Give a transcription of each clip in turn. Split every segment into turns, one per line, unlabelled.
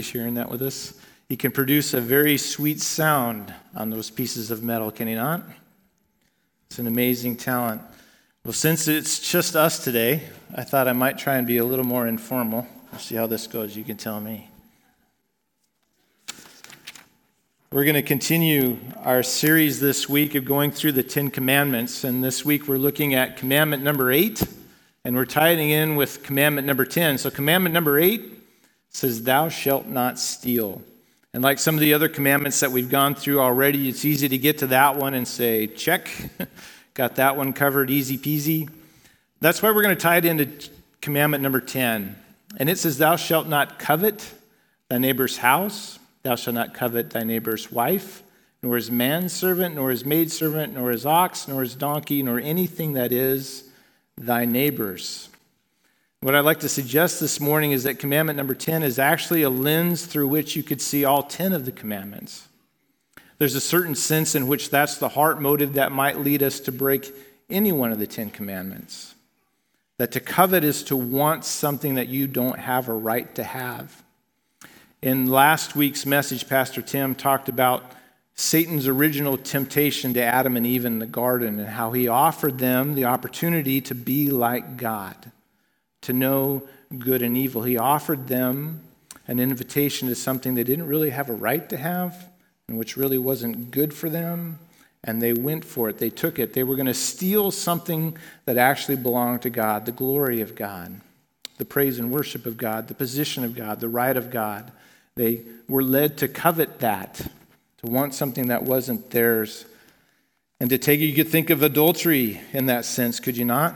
sharing that with us. He can produce a very sweet sound on those pieces of metal, can he not? It's an amazing talent. Well, since it's just us today, I thought I might try and be a little more informal. We'll see how this goes. You can tell me. We're going to continue our series this week of going through the Ten Commandments. And this week we're looking at commandment number 8, and we're tying in with commandment number 10. So commandment number 8 says, "Thou shalt not steal." And like some of the other commandments that we've gone through already, it's easy to get to that one and say, check, got that one covered, easy peasy. That's why we're going to tie it into commandment number 10. And it says, "Thou shalt not covet thy neighbor's house. Thou shalt not covet thy neighbor's wife, nor his manservant, nor his maidservant, nor his ox, nor his donkey, nor anything that is thy neighbor's." What I'd like to suggest this morning is that commandment number 10 is actually a lens through which you could see all 10 of the commandments. There's a certain sense in which that's the heart motive that might lead us to break any one of the 10 commandments. That to covet is to want something that you don't have a right to have. In last week's message, Pastor Tim talked about Satan's original temptation to Adam and Eve in the garden and how he offered them the opportunity to be like God, to know good and evil. He offered them an invitation to something they didn't really have a right to have and which really wasn't good for them, and they went for it. They took it. They were going to steal something that actually belonged to God, the glory of God, the praise and worship of God, the position of God, the right of God. They were led to covet that, to want something that wasn't theirs. And to take it, you could think of adultery in that sense, could you not?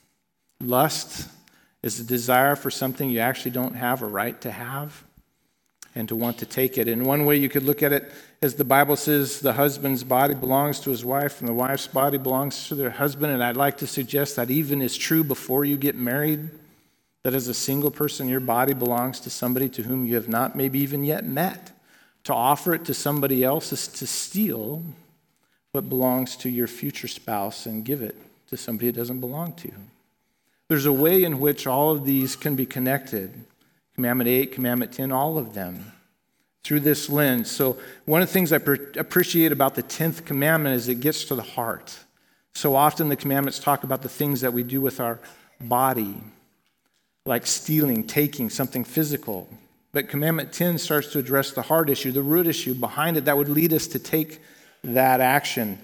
Lust is a desire for something you actually don't have a right to have and to want to take it. And one way you could look at it is the Bible says the husband's body belongs to his wife and the wife's body belongs to their husband. And I'd like to suggest that even is true before you get married, that as a single person, your body belongs to somebody to whom you have not maybe even yet met. To offer it to somebody else is to steal what belongs to your future spouse and give it to somebody it doesn't belong to. There's a way in which all of these can be connected. Commandment 8, Commandment 10, all of them, through this lens. So one of the things I appreciate about the 10th commandment is it gets to the heart. So often the commandments talk about the things that we do with our body, like stealing, taking something physical. But Commandment 10 starts to address the heart issue, the root issue behind it that would lead us to take that action.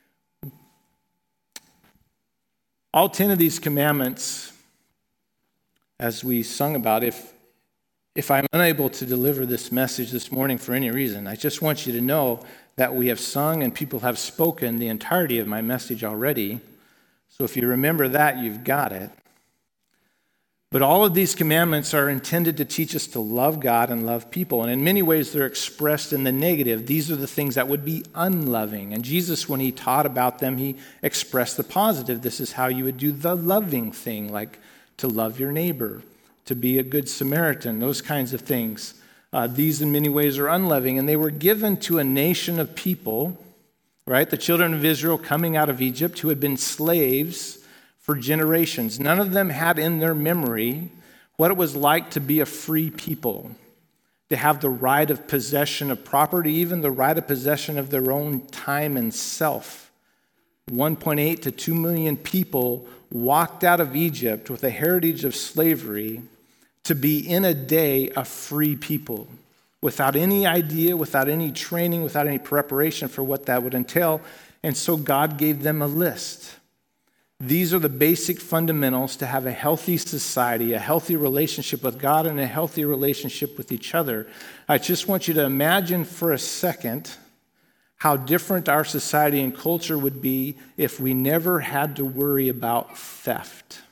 All 10 of these commandments, as we sung about, if I'm unable to deliver this message this morning for any reason, I just want you to know that we have sung and people have spoken the entirety of my message already. So if you remember that, you've got it. But all of these commandments are intended to teach us to love God and love people. And in many ways, they're expressed in the negative. These are the things that would be unloving. And Jesus, when he taught about them, he expressed the positive. This is how you would do the loving thing, like to love your neighbor, to be a good Samaritan, those kinds of things. These, in many ways, are unloving. And they were given to a nation of people, right? The children of Israel coming out of Egypt who had been slaves for generations. None of them had in their memory what it was like to be a free people, to have the right of possession of property, even the right of possession of their own time and self. 1.8 to 2 million people walked out of Egypt with a heritage of slavery to be in a day a free people, without any idea, without any training, without any preparation for what that would entail. And so God gave them a list. These are the basic fundamentals to have a healthy society, a healthy relationship with God, and a healthy relationship with each other. I just want you to imagine for a second how different our society and culture would be if we never had to worry about theft.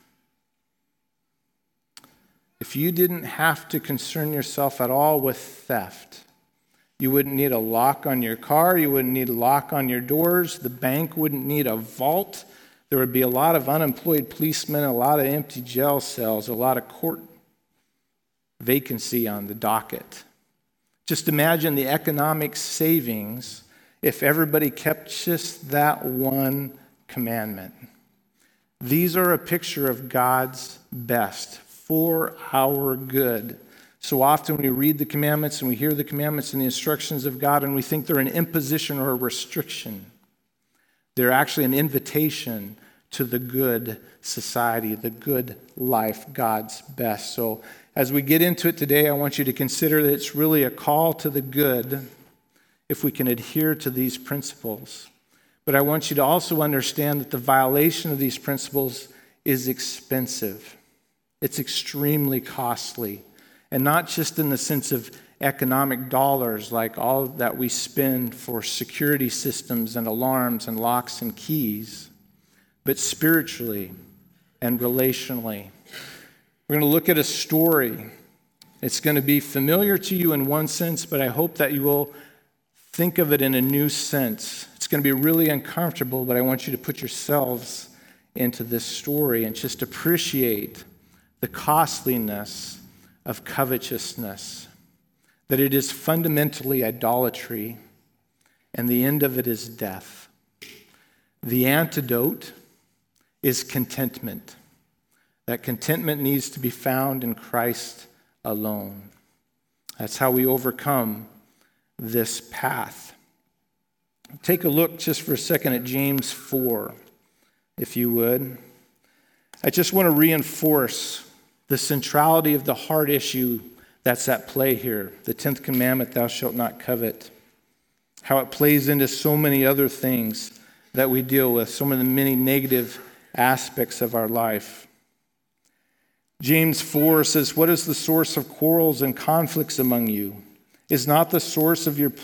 If you didn't have to concern yourself at all with theft, you wouldn't need a lock on your car, you wouldn't need a lock on your doors, the bank wouldn't need a vault. There would be a lot of unemployed policemen, a lot of empty jail cells, a lot of court vacancy on the docket. Just imagine the economic savings if everybody kept just that one commandment. These are a picture of God's best for our good. So often we read the commandments and we hear the commandments and the instructions of God and we think they're an imposition or a restriction. They're actually an invitation to the good society, the good life, God's best. So as we get into it today, I want you to consider that it's really a call to the good if we can adhere to these principles. But I want you to also understand that the violation of these principles is expensive. It's extremely costly. And not just in the sense of economic dollars, like all that we spend for security systems and alarms and locks and keys, but spiritually and relationally. We're going to look at a story. It's going to be familiar to you in one sense, but I hope that you will think of it in a new sense. It's going to be really uncomfortable, but I want you to put yourselves into this story and just appreciate the costliness of covetousness, that it is fundamentally idolatry, and the end of it is death. The antidote is contentment. That contentment needs to be found in Christ alone. That's how we overcome this path. Take a look just for a second at James 4, if you would. I just want to reinforce the centrality of the heart issue that's at play here. The 10th commandment, thou shalt not covet. How it plays into so many other things that we deal with, some of the many negative aspects of our life. James 4 says, what is the source of quarrels and conflicts among you? Is it not the source?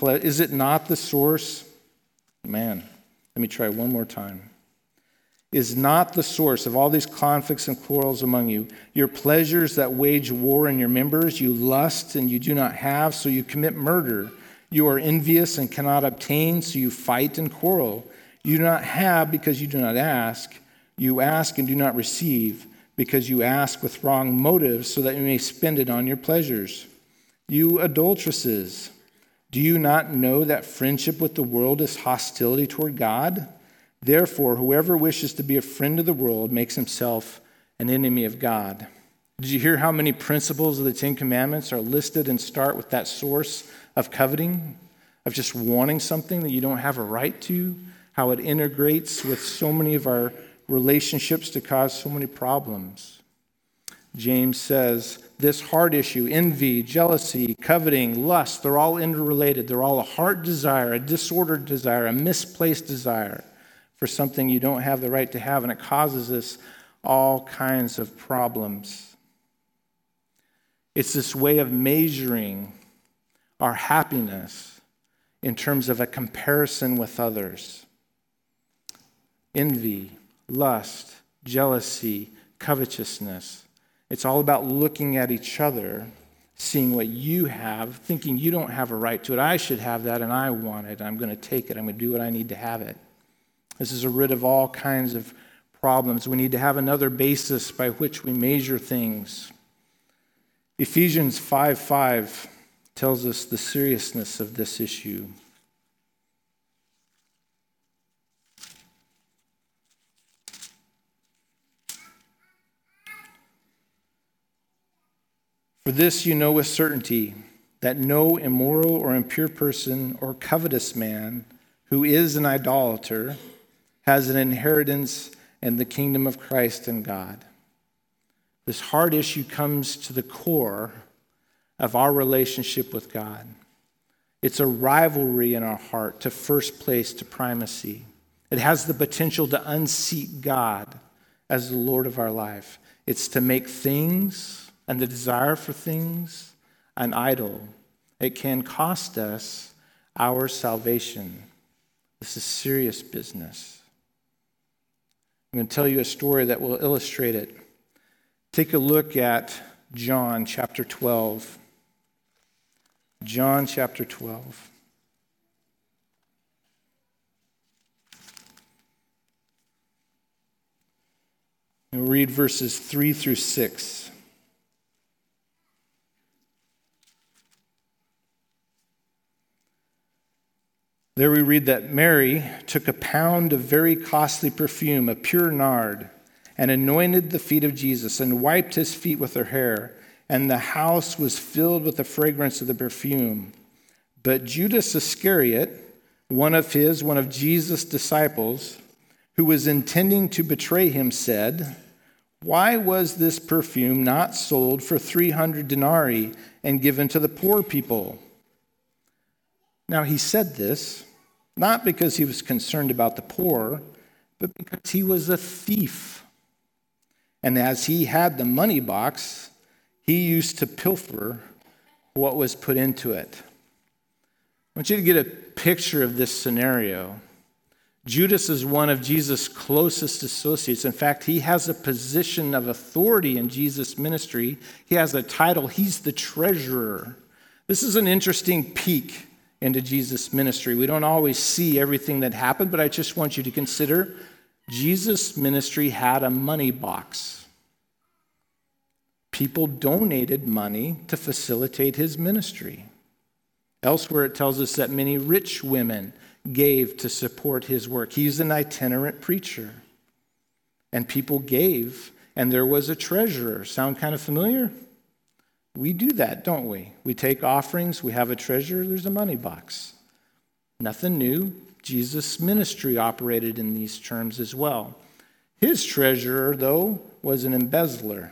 Man, let me try one more time. Is not the source of all these conflicts and quarrels among you your pleasures that wage war in your members? You lust and you do not have, so you commit murder. You are envious and cannot obtain, so you fight and quarrel. You do not have because you do not ask. You ask and do not receive because you ask with wrong motives, so that you may spend it on your pleasures. You adulteresses, do you not know that friendship with the world is hostility toward God? Therefore, whoever wishes to be a friend of the world makes himself an enemy of God. Did you hear how many principles of the 10 Commandments are listed and start with that source of coveting, of just wanting something that you don't have a right to, how it integrates with so many of our relationships to cause so many problems? James says this heart issue, envy, jealousy, coveting, lust, they're all interrelated. They're all a heart desire, a disordered desire, a misplaced desire for something you don't have the right to have, and it causes us all kinds of problems. It's this way of measuring our happiness in terms of a comparison with others. Envy, lust, jealousy, covetousness. It's all about looking at each other, seeing what you have, thinking you don't have a right to it. I should have that, and I want it. I'm going to take it. I'm going to do what I need to have it. This is a root of all kinds of problems. We need to have another basis by which we measure things. Ephesians 5:5 tells us the seriousness of this issue. For this you know with certainty, that no immoral or impure person or covetous man who is an idolater has an inheritance in the kingdom of Christ and God. This heart issue comes to the core of our relationship with God. It's a rivalry in our heart to first place, to primacy. It has the potential to unseat God as the Lord of our life. It's to make things and the desire for things an idol. It can cost us our salvation. This is serious business. I'm going to tell you a story that will illustrate it. Take a look at John chapter 12. John chapter 12. We'll read verses 3 through 6. There we read that Mary took a pound of very costly perfume, a pure nard, and anointed the feet of Jesus and wiped his feet with her hair, and the house was filled with the fragrance of the perfume. But Judas Iscariot, one of Jesus' disciples, who was intending to betray him, said, "Why was this perfume not sold for 300 denarii and given to the poor people?" Now he said this, not because he was concerned about the poor, but because he was a thief. And as he had the money box, he used to pilfer what was put into it. I want you to get a picture of this scenario. Judas is one of Jesus' closest associates. In fact, he has a position of authority in Jesus' ministry. He has a title. He's the treasurer. This is an interesting peek into Jesus' ministry. We don't always see everything that happened, but I just want you to consider Jesus' ministry had a money box. People donated money to facilitate his ministry. Elsewhere, it tells us that many rich women gave to support his work. He's an itinerant preacher. And people gave, and there was a treasurer. Sound kind of familiar? We do that, don't we? We take offerings, we have a treasurer, there's a money box. Nothing new. Jesus' ministry operated in these terms as well. His treasurer, though, was an embezzler.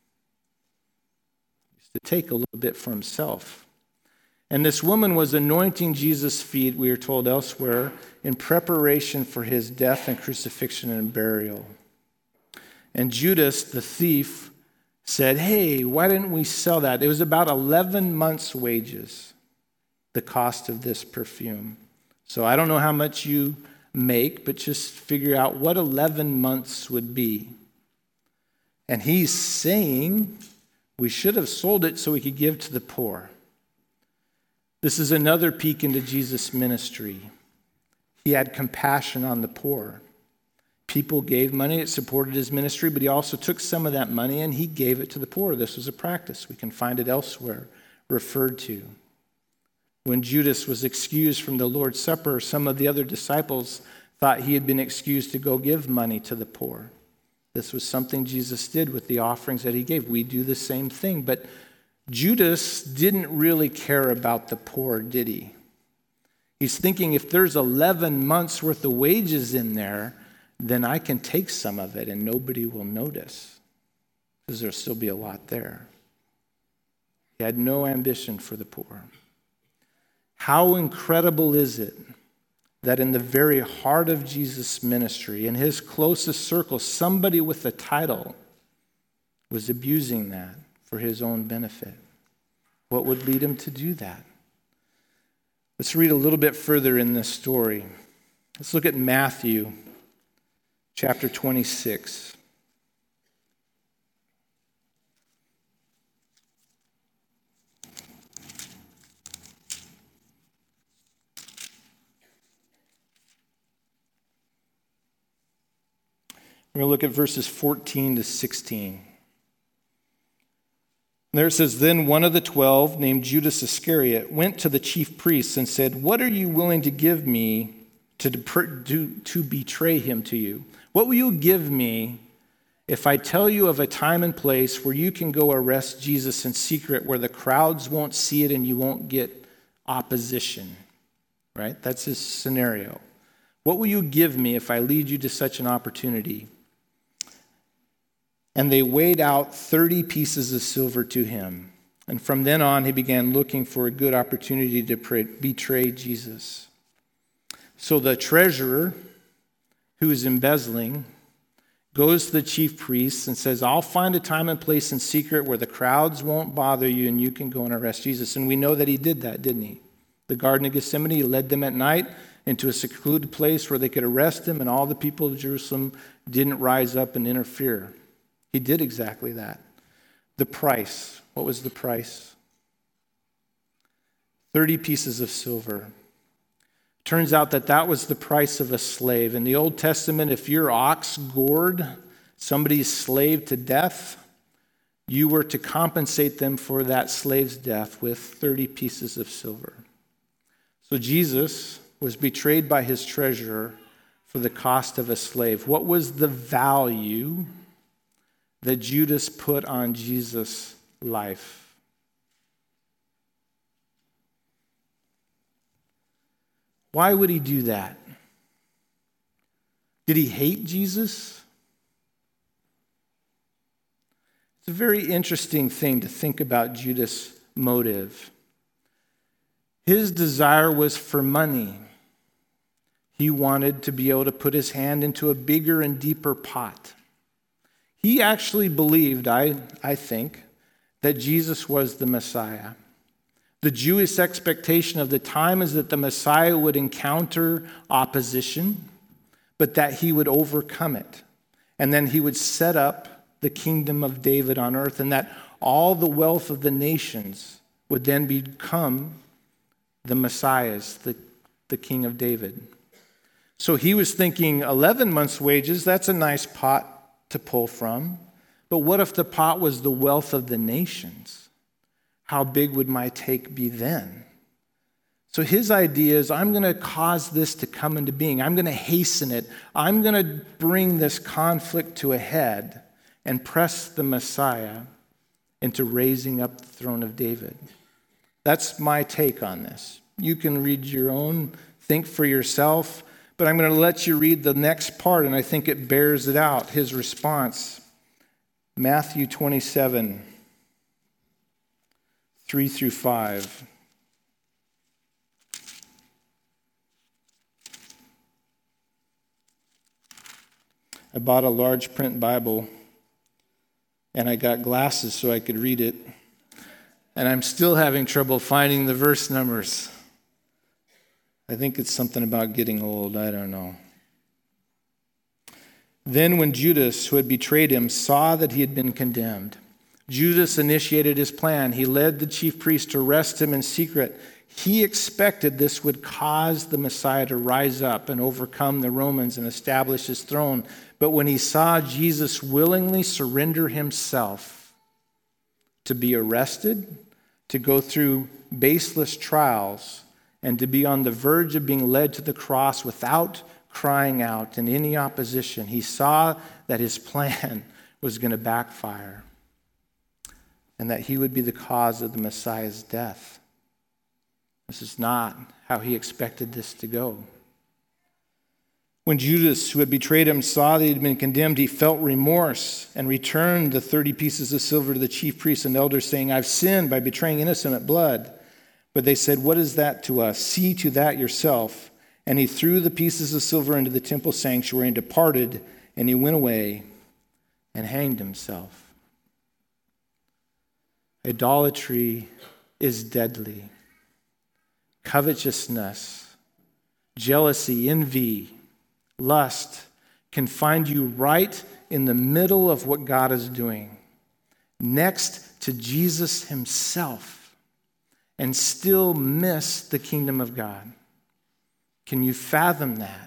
He used to take a little bit for himself. And this woman was anointing Jesus' feet, we are told elsewhere, in preparation for his death and crucifixion and burial. And Judas, the thief, said, "Hey, why didn't we sell that?" It was about 11 months' wages, the cost of this perfume. So I don't know how much you make, but just figure out what 11 months would be. And he's saying we should have sold it so we could give to the poor. This is another peek into Jesus' ministry. He had compassion on the poor. People gave money, it supported his ministry, but he also took some of that money and he gave it to the poor. This was a practice. We can find it elsewhere referred to. When Judas was excused from the Lord's Supper, some of the other disciples thought he had been excused to go give money to the poor. This was something Jesus did with the offerings that he gave. We do the same thing, but Judas didn't really care about the poor, did he? He's thinking, if there's 11 months worth of wages in there, then I can take some of it and nobody will notice because there'll still be a lot there. He had no ambition for the poor. How incredible is it that in the very heart of Jesus' ministry, in his closest circle, somebody with a title was abusing that for his own benefit? What would lead him to do that? Let's read a little bit further in this story. Let's look at Matthew chapter 26. We're going to look at verses 14 to 16. There it says, "Then one of the 12, named Judas Iscariot, went to the chief priests and said, 'What are you willing to give me to betray him to you? What will you give me if I tell you of a time and place where you can go arrest Jesus in secret, where the crowds won't see it and you won't get opposition?'" Right? That's his scenario. "What will you give me if I lead you to such an opportunity?" And they weighed out 30 pieces of silver to him. And from then on, he began looking for a good opportunity to betray Jesus. So the treasurer, who is embezzling, goes to the chief priests and says, "I'll find a time and place in secret where the crowds won't bother you and you can go and arrest Jesus." And we know that he did that, didn't he? The Garden of Gethsemane, he led them at night into a secluded place where they could arrest him, and all the people of Jerusalem didn't rise up and interfere. He did exactly that. The price. What was the price? 30 pieces of silver. Turns out that was the price of a slave. In the Old Testament, if your ox gored somebody's slave to death, you were to compensate them for that slave's death with 30 pieces of silver. So Jesus was betrayed by his treasurer for the cost of a slave. What was the value that Judas put on Jesus life. Why would he do that? Did he hate Jesus? It's a very interesting thing to think about Judas' motive. His desire was for money. He wanted to be able to put his hand into a bigger and deeper pot. He actually believed, I think, that Jesus was the Messiah. The Jewish expectation of the time is that the Messiah would encounter opposition, but that he would overcome it. And then he would set up the kingdom of David on earth, and that all the wealth of the nations would then become the Messiahs, the king of David. So he was thinking 11 months' wages, that's a nice pot to pull from. But what if the pot was the wealth of the nations? How big would my take be then? So his idea is, I'm going to cause this to come into being. I'm going to hasten it. I'm going to bring this conflict to a head and press the Messiah into raising up the throne of David. That's my take on this. You can read your own, think for yourself, but I'm going to let you read the next part, and I think it bears it out, his response. Matthew 27, 3 through 5. I bought a large print Bible, and I got glasses so I could read it. And I'm still having trouble finding the verse numbers. I think it's something about getting old. I don't know. Then when Judas, who had betrayed him, saw that he had been condemned, Judas initiated his plan. He led the chief priest to arrest him in secret. He expected this would cause the Messiah to rise up and overcome the Romans and establish his throne. But when he saw Jesus willingly surrender himself to be arrested, to go through baseless trials, and to be on the verge of being led to the cross without crying out in any opposition, he saw that his plan was going to backfire and that he would be the cause of the Messiah's death. This is not how he expected this to go. When Judas, who had betrayed him, saw that he had been condemned, he felt remorse and returned the 30 pieces of silver to the chief priests and elders, saying, I've sinned by betraying innocent blood. But they said, what is that to us? See to that yourself. And he threw the pieces of silver into the temple sanctuary and departed, and he went away and hanged himself. Idolatry is deadly. Covetousness, jealousy, envy, lust can find you right in the middle of what God is doing, next to Jesus himself, and still miss the kingdom of God. Can you fathom that?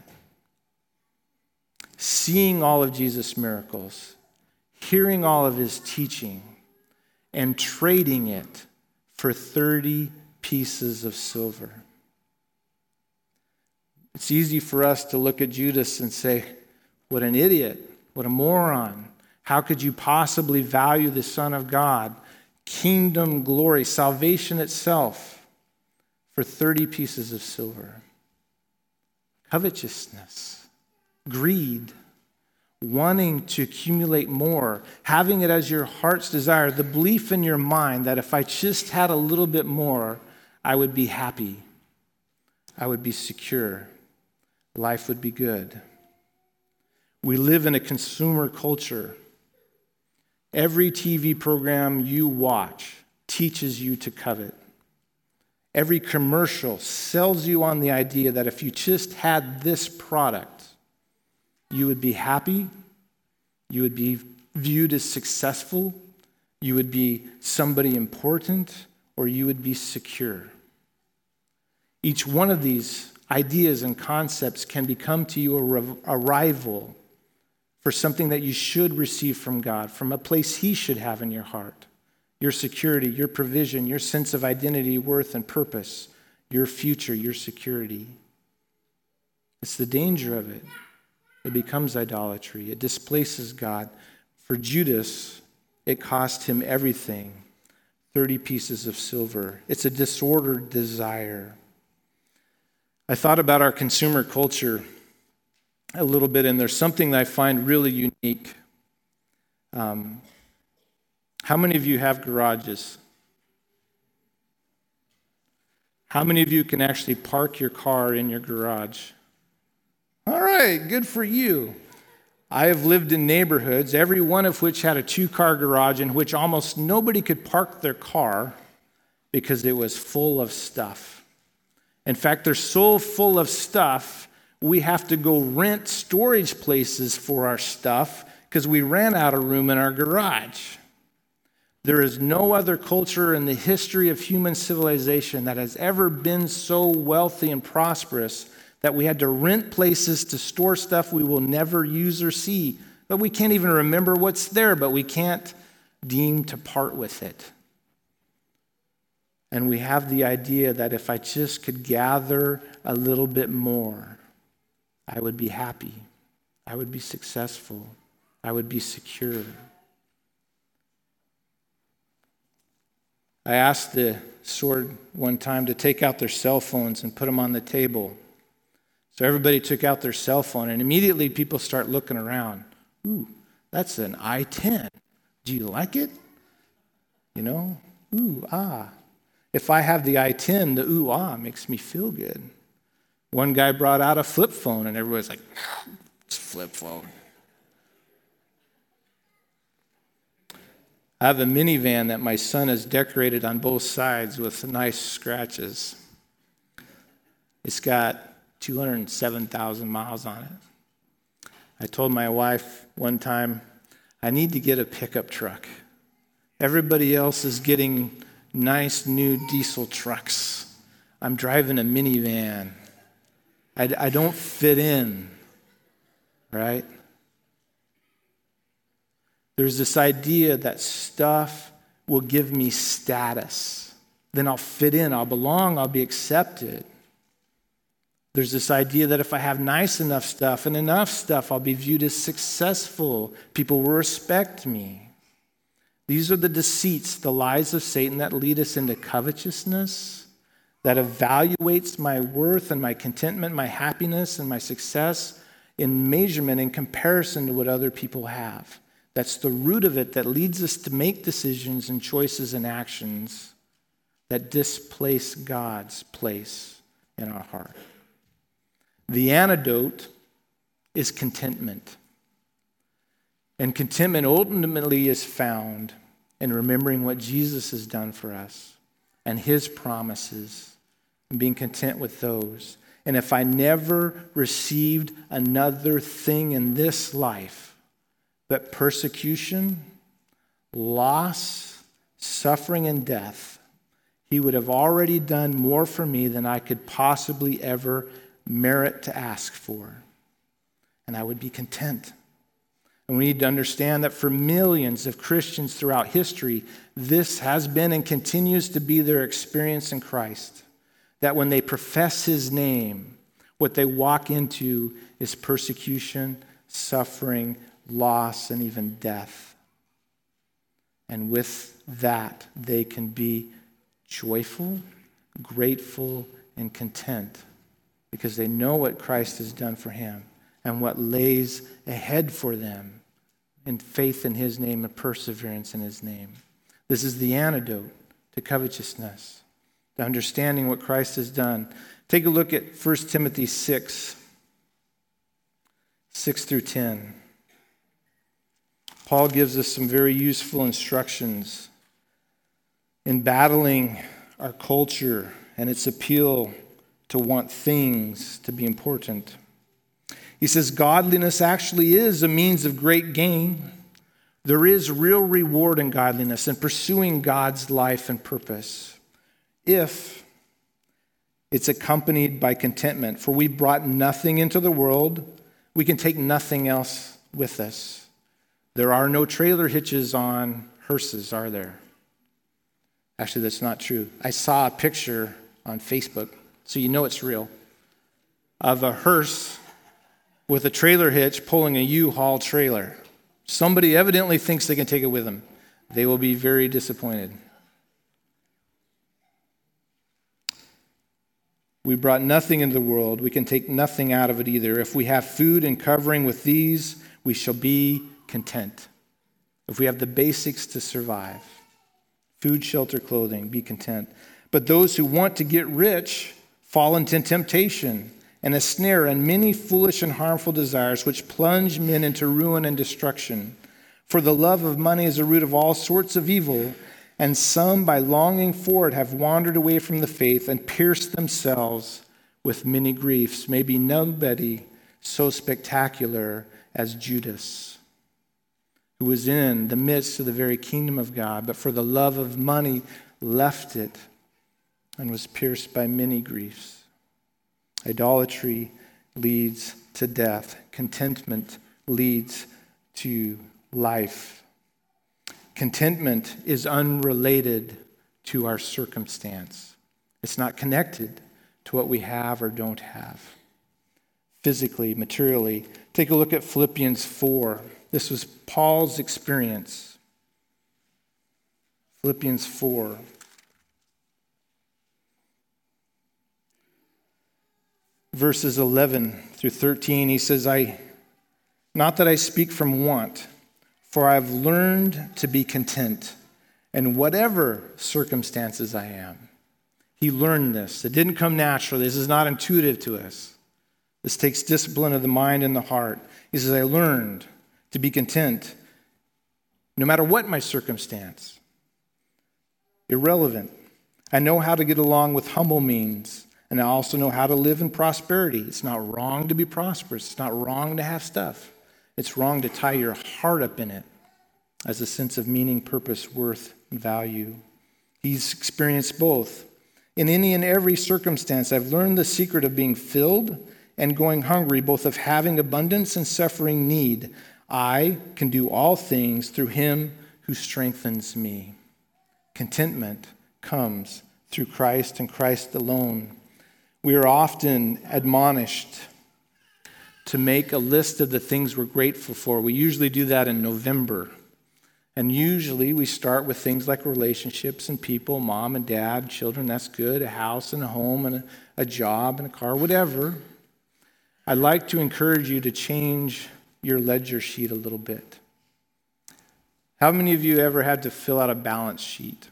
Seeing all of Jesus' miracles, hearing all of his teaching, and trading it for 30 pieces of silver. It's easy for us to look at Judas and say, what an idiot, what a moron. How could you possibly value the Son of God, kingdom glory, salvation itself, for 30 pieces of silver? Covetousness, greed, wanting to accumulate more, having it as your heart's desire, the belief in your mind that if I just had a little bit more, I would be happy, I would be secure, life would be good. We live in a consumer culture. Every TV program you watch teaches you to covet. Every commercial sells you on the idea that if you just had this product, you would be happy, you would be viewed as successful, you would be somebody important, or you would be secure. Each one of these ideas and concepts can become to you a rival for something that you should receive from God, from a place he should have in your heart. Your security, your provision, your sense of identity, worth, and purpose, your future, your security. It's the danger of it. It becomes idolatry. It displaces God. For Judas, it cost him everything 30 pieces of silver. It's a disordered desire. I thought about our consumer culture a little bit, and there's something that I find really unique. How many of you have garages? How many of you can actually park your car in your garage? All right, good for you. I have lived in neighborhoods, every one of which had a 2-car garage in which almost nobody could park their car because it was full of stuff. In fact, they're so full of stuff, we have to go rent storage places for our stuff because we ran out of room in our garage. There is no other culture in the history of human civilization that has ever been so wealthy and prosperous that we had to rent places to store stuff we will never use or see. But we can't even remember what's there, but we can't deem to part with it. And we have the idea that if I just could gather a little bit more, I would be happy. I would be successful. I would be secure. I asked the Sword one time to take out their cell phones and put them on the table. So everybody took out their cell phone, and immediately people start looking around. Ooh, that's an i10. Do you like it? You know, ooh, ah. If I have the i10, the ooh, ah makes me feel good. One guy brought out a flip phone, and everybody's like, it's a flip phone. I have a minivan that my son has decorated on both sides with nice scratches. It's got 207,000 miles on it. I told my wife one time, I need to get a pickup truck. Everybody else is getting nice new diesel trucks. I'm driving a minivan. I don't fit in, right? There's this idea that stuff will give me status. Then I'll fit in, I'll belong, I'll be accepted. There's this idea that if I have nice enough stuff and enough stuff, I'll be viewed as successful. People will respect me. These are the deceits, the lies of Satan that lead us into covetousness, that evaluates my worth and my contentment, my happiness and my success in measurement in comparison to what other people have. That's the root of it that leads us to make decisions and choices and actions that displace God's place in our heart. The antidote is contentment. And contentment ultimately is found in remembering what Jesus has done for us and his promises and being content with those. And if I never received another thing in this life but persecution, loss, suffering, and death, he would have already done more for me than I could possibly ever merit to ask for. And I would be content. And we need to understand that for millions of Christians throughout history, this has been and continues to be their experience in Christ. That when they profess his name, what they walk into is persecution, suffering, loss, and even death. And with that, they can be joyful, grateful, and content because they know what Christ has done for him and what lays ahead for them in faith in his name and perseverance in his name. This is the antidote to covetousness, to understanding what Christ has done. Take a look at 1 Timothy 6 through 10. Paul gives us some very useful instructions in battling our culture and its appeal to want things to be important. He says, godliness actually is a means of great gain. There is real reward in godliness and pursuing God's life and purpose if it's accompanied by contentment. For we brought nothing into the world, we can take nothing else with us. There are no trailer hitches on hearses, are there? Actually, that's not true. I saw a picture on Facebook, so you know it's real, of a hearse with a trailer hitch pulling a U-Haul trailer. Somebody evidently thinks they can take it with them. They will be very disappointed. We brought nothing into the world. We can take nothing out of it either. If we have food and covering with these, we shall be content. If we have the basics to survive, food, shelter, clothing, be content. But those who want to get rich fall into temptation and a snare and many foolish and harmful desires which plunge men into ruin and destruction. For the love of money is the root of all sorts of evil, and some by longing for it have wandered away from the faith and pierced themselves with many griefs. Maybe nobody so spectacular as Judas, who was in the midst of the very kingdom of God, but for the love of money left it and was pierced by many griefs. Idolatry leads to death. Contentment leads to life. Contentment is unrelated to our circumstance. It's not connected to what we have or don't have. Physically, materially. Take a look at Philippians 4. This was Paul's experience. Philippians 4. Verses 11 through 13, he says, not that I speak from want, for I've learned to be content in whatever circumstances I am. He learned this. It didn't come naturally. This is not intuitive to us. This takes discipline of the mind and the heart. He says, I learned to be content no matter what my circumstance. Irrelevant. I know how to get along with humble means. And I also know how to live in prosperity. It's not wrong to be prosperous. It's not wrong to have stuff. It's wrong to tie your heart up in it as a sense of meaning, purpose, worth, and value. He's experienced both. In any and every circumstance, I've learned the secret of being filled and going hungry, both of having abundance and suffering need. I can do all things through him who strengthens me. Contentment comes through Christ and Christ alone. We are often admonished to make a list of the things we're grateful for. We usually do that in November. And usually we start with things like relationships and people, mom and dad, children, that's good, a house and a home and a job and a car, whatever. I'd like to encourage you to change your ledger sheet a little bit. How many of you ever had to fill out a balance sheet?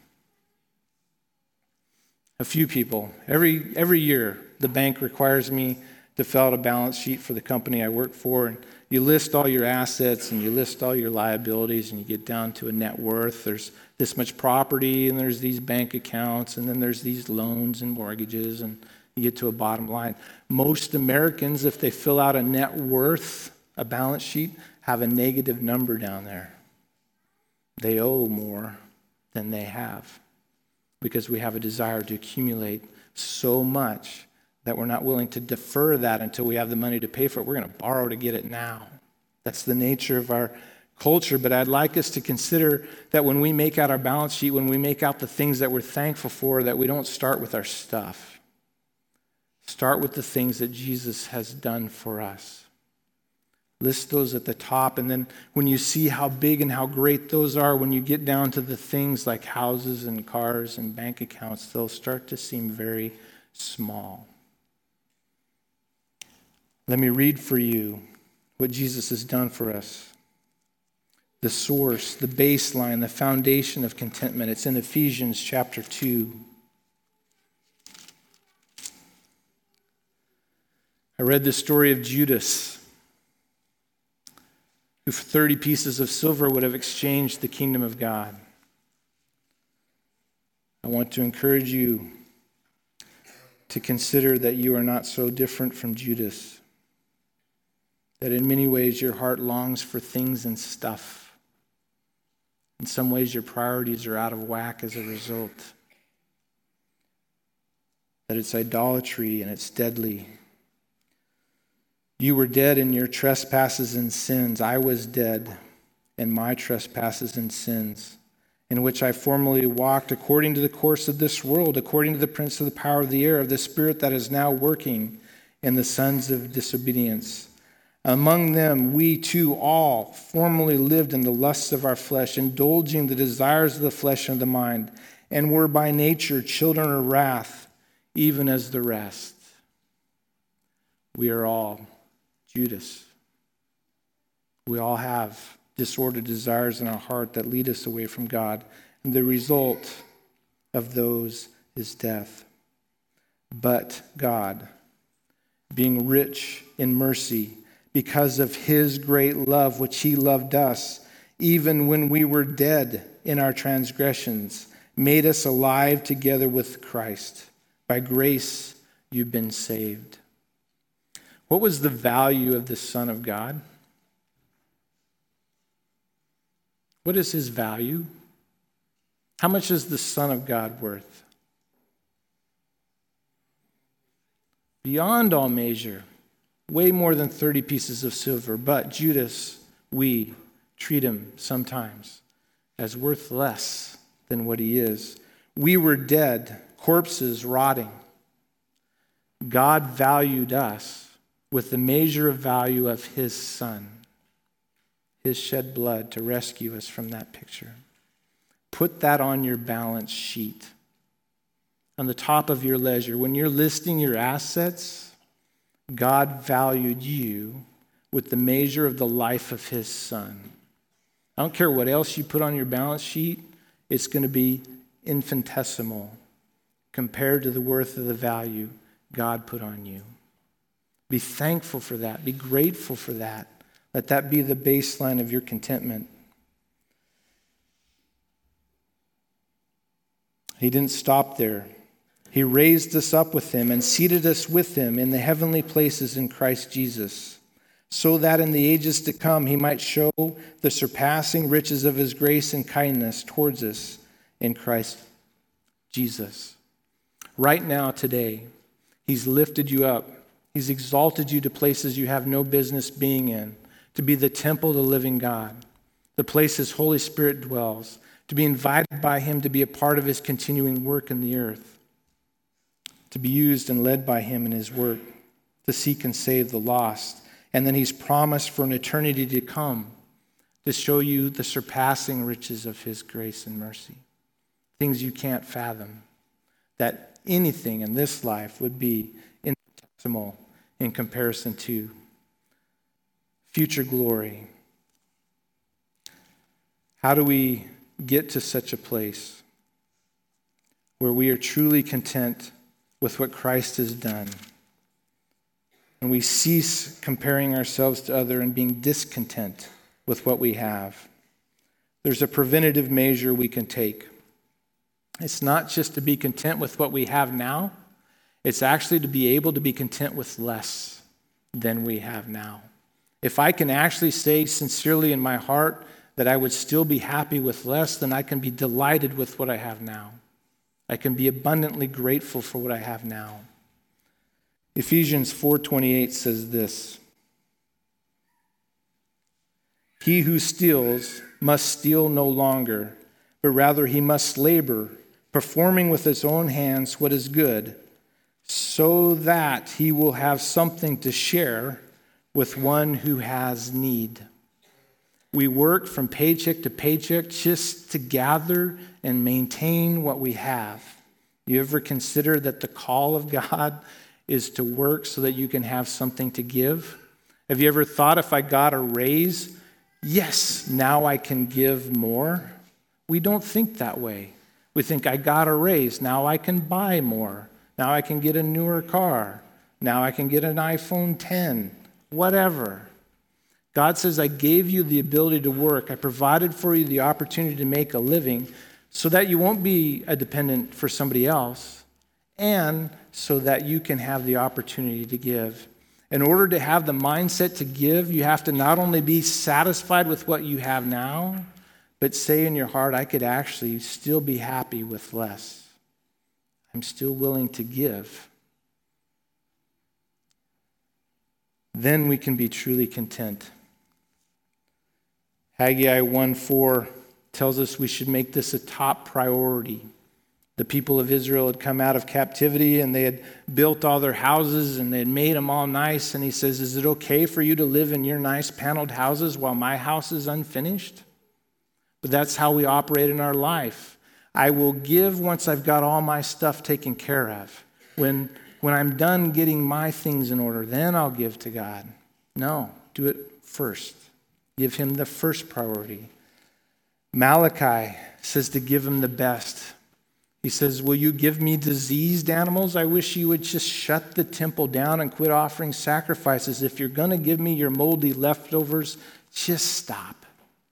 A few people. Every year, the bank requires me to fill out a balance sheet for the company I work for. And you list all your assets and you list all your liabilities and you get down to a net worth. There's this much property and there's these bank accounts and then there's these loans and mortgages and you get to a bottom line. Most Americans, if they fill out a net worth, a balance sheet, have a negative number down there. They owe more than they have, because we have a desire to accumulate so much that we're not willing to defer that until we have the money to pay for it. We're going to borrow to get it now. That's the nature of our culture. But I'd like us to consider that when we make out our balance sheet, when we make out the things that we're thankful for, that we don't start with our stuff. Start with the things that Jesus has done for us. List those at the top, and then when you see how big and how great those are, when you get down to the things like houses and cars and bank accounts, they'll start to seem very small. Let me read for you what Jesus has done for us. The source, the baseline, the foundation of contentment. It's in Ephesians chapter 2. I read the story of Judas, who for 30 pieces of silver would have exchanged the kingdom of God. I want to encourage you to consider that you are not so different from Judas, that in many ways your heart longs for things and stuff. In some ways your priorities are out of whack as a result. That it's idolatry and it's deadly. You were dead in your trespasses and sins. I was dead in my trespasses and sins, in which I formerly walked according to the course of this world, according to the prince of the power of the air, of the spirit that is now working in the sons of disobedience. Among them, we too all formerly lived in the lusts of our flesh, indulging the desires of the flesh and the mind, and were by nature children of wrath, even as the rest. We are all Judas. We all have disordered desires in our heart that lead us away from God. And the result of those is death. But God, being rich in mercy, because of his great love which he loved us, even when we were dead in our transgressions, made us alive together with Christ. By grace you've been saved. What was the value of the Son of God? What is his value? How much is the Son of God worth? Beyond all measure, way more than 30 pieces of silver. But Judas, we treat him sometimes as worth less than what he is. We were dead, corpses rotting. God valued us with the measure of value of his Son, his shed blood to rescue us from that picture. Put that on your balance sheet, on the top of your ledger. When you're listing your assets, God valued you with the measure of the life of his Son. I don't care what else you put on your balance sheet, it's going to be infinitesimal compared to the worth of the value God put on you. Be thankful for that. Be grateful for that. Let that be the baseline of your contentment. He didn't stop there. He raised us up with him and seated us with him in the heavenly places in Christ Jesus, so that in the ages to come he might show the surpassing riches of his grace and kindness towards us in Christ Jesus. Right now, today, he's lifted you up. He's exalted you to places you have no business being in, to be the temple of the living God, the place his Holy Spirit dwells, to be invited by him to be a part of his continuing work in the earth, to be used and led by him in his work, to seek and save the lost. And then he's promised for an eternity to come to show you the surpassing riches of his grace and mercy, things you can't fathom, that anything in this life would be infinitesimal in comparison to future glory. How do we get to such a place where we are truly content with what Christ has done, and we cease comparing ourselves to others and being discontent with what we have? There's a preventative measure we can take. It's not just to be content with what we have now, it's actually to be able to be content with less than we have now. If I can actually say sincerely in my heart that I would still be happy with less, then I can be delighted with what I have now. I can be abundantly grateful for what I have now. Ephesians 4:28 says this: "He who steals must steal no longer, but rather he must labor, performing with his own hands what is good, so that he will have something to share with one who has need." We work from paycheck to paycheck just to gather and maintain what we have. You ever consider that the call of God is to work so that you can have something to give? Have you ever thought, if I got a raise, yes, now I can give more? We don't think that way. We think, I got a raise, now I can buy more. Now I can get a newer car. Now I can get an iPhone 10, whatever. God says, I gave you the ability to work. I provided for you the opportunity to make a living so that you won't be a dependent for somebody else, and so that you can have the opportunity to give. In order to have the mindset to give, you have to not only be satisfied with what you have now, but say in your heart, I could actually still be happy with less. I'm still willing to give. Then we can be truly content. Haggai 1:4 tells us we should make this a top priority. The people of Israel had come out of captivity and they had built all their houses and they had made them all nice. And he says, is it okay for you to live in your nice paneled houses while my house is unfinished? But that's how we operate in our life. I will give once I've got all my stuff taken care of. When when I'm done getting my things in order, then I'll give to God. No, do it first. Give him the first priority. Malachi says to give him the best. He says, will you give me diseased animals? I wish you would just shut the temple down and quit offering sacrifices. If you're going to give me your moldy leftovers, just stop.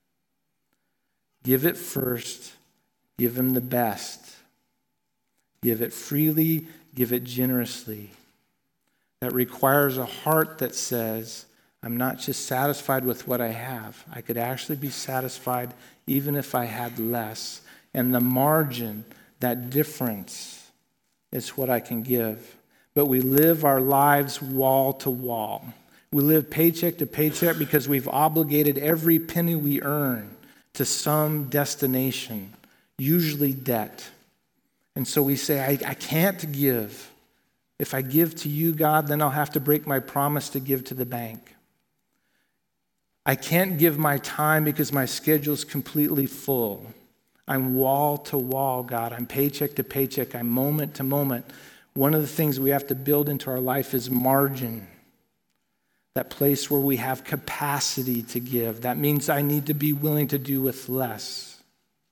Give it first. Give him the best. Give it freely. Give it generously. That requires a heart that says, I'm not just satisfied with what I have. I could actually be satisfied even if I had less. And the margin, that difference, is what I can give. But we live our lives wall to wall. We live paycheck to paycheck because we've obligated every penny we earn to some destination, usually debt. And so we say, I can't give. If I give to you, God, then I'll have to break my promise to give to the bank. I can't give my time because my schedule's completely full. I'm wall to wall, God. I'm paycheck to paycheck. I'm moment to moment. One of the things we have to build into our life is margin. That place where we have capacity to give. That means I need to be willing to do with less.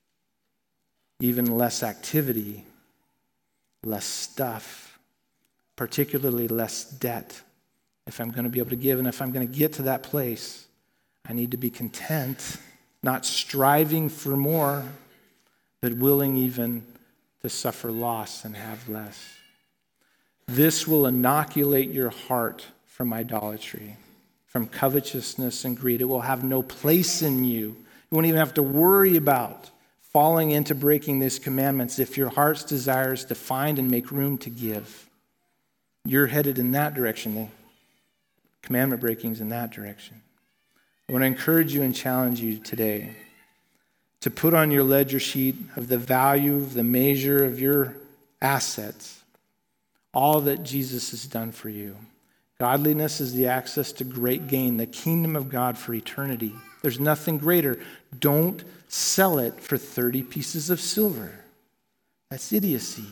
Even less activity, less stuff, particularly less debt. If I'm going to be able to give and if I'm going to get to that place, I need to be content, not striving for more, but willing even to suffer loss and have less. This will inoculate your heart from idolatry, from covetousness and greed. It will have no place in you. You won't even have to worry about falling into breaking these commandments if your heart's desire is to find and make room to give. You're headed in that direction. The commandment breaking is in that direction. I want to encourage you and challenge you today to put on your ledger sheet of the value, of the measure of your assets, all that Jesus has done for you. Godliness is the access to great gain, the kingdom of God for eternity. There's nothing greater. Don't sell it for 30 pieces of silver. That's idiocy.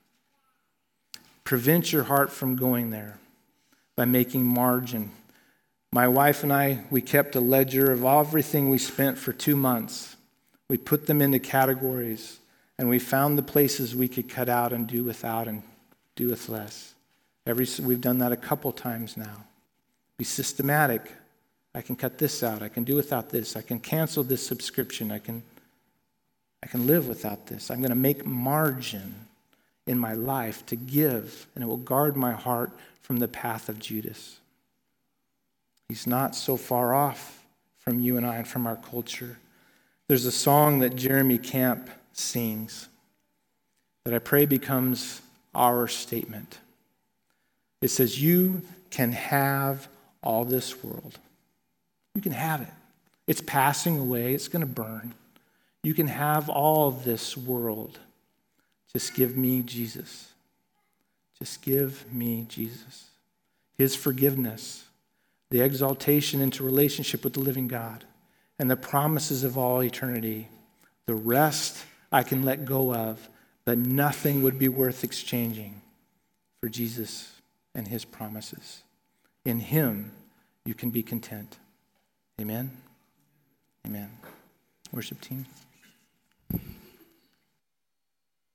Prevent your heart from going there by making margin. My wife and I, we kept a ledger of everything we spent for 2 months. We put them into categories, and we found the places we could cut out and do without and do with less. We've done that a couple times now. Be systematic. I can cut this out. I can do without this. I can cancel this subscription. I can live without this. I'm going to make margin in my life to give, and it will guard my heart from the path of Judas. He's not so far off from you and I and from our culture. There's a song that Jeremy Camp sings that I pray becomes our statement. It says, you can have all this world. You can have it. It's passing away. It's going to burn. You can have all this world. Just give me Jesus. Just give me Jesus. His forgiveness, the exaltation into relationship with the living God, and the promises of all eternity. The rest I can let go of, but nothing would be worth exchanging for Jesus and his promises. In him, you can be content. Amen? Amen. Worship team.